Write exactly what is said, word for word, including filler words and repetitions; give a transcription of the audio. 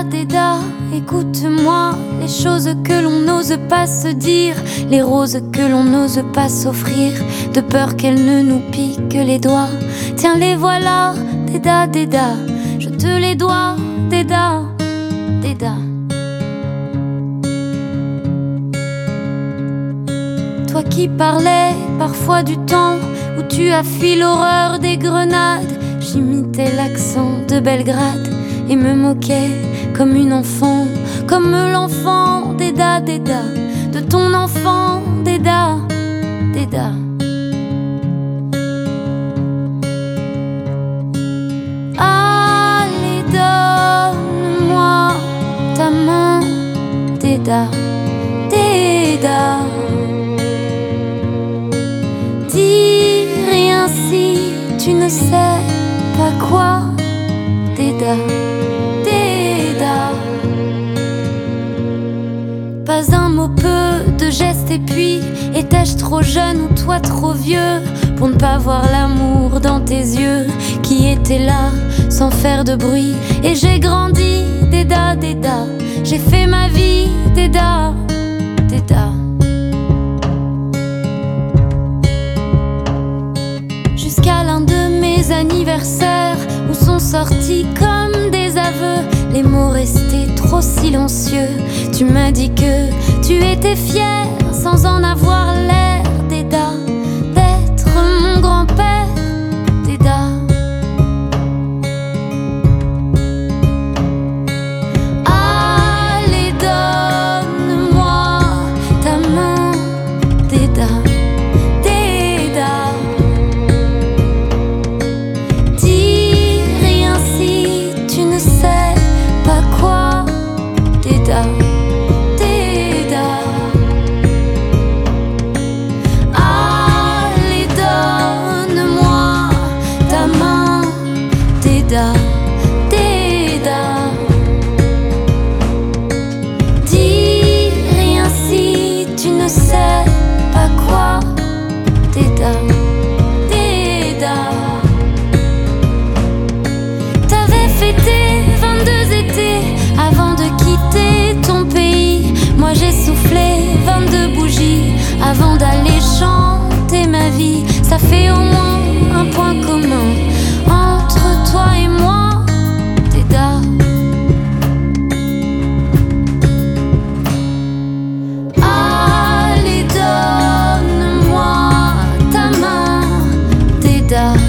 Déda, écoute-moi. Les choses que l'on n'ose pas se dire, les roses que l'on n'ose pas s'offrir, de peur qu'elles ne nous piquent les doigts. Tiens, les voilà, Déda, Déda, je te les dois, Déda, Déda. Toi qui parlais parfois du temps où tu as fui l'horreur des grenades, j'imitais l'accent de Belgrade et me moquais comme une enfant, comme l'enfant Déda, Déda, de ton enfant Déda, Déda. Allez, donne-moi ta main, Déda, Déda. Dis rien si tu ne sais pas quoi, Déda, Déda. Pas un mot, peu de gestes, et puis étais-je trop jeune ou toi trop vieux pour ne pas voir l'amour dans tes yeux qui étaient là sans faire de bruit. Et j'ai grandi, Déda, Déda, j'ai fait ma vie, Déda, Déda. Jusqu'à l'un de mes anniversaires où sont sortis comme des aveux les mots restés trop silencieux. Tu m'as dit que tu étais fier sans en avoir l'air, Déda, d'être mon grand-père, Déda. Allez, donne-moi ta main, Déda, Déda. Dis rien si tu ne sais pas quoi, Déda, Déda. Allez, donne-moi ta main, Déda, Déda. Dis rien si tu ne sais pas quoi, Déda, Déda. T'avais fêté vingt-deux étés avant de quitter ton pays. Moi j'ai soufflé vingt-deux bougies avant d'aller chanter ma vie. Ça fait au moins un point commun entre toi et moi, Déda. Allez, donne-moi ta main, Déda.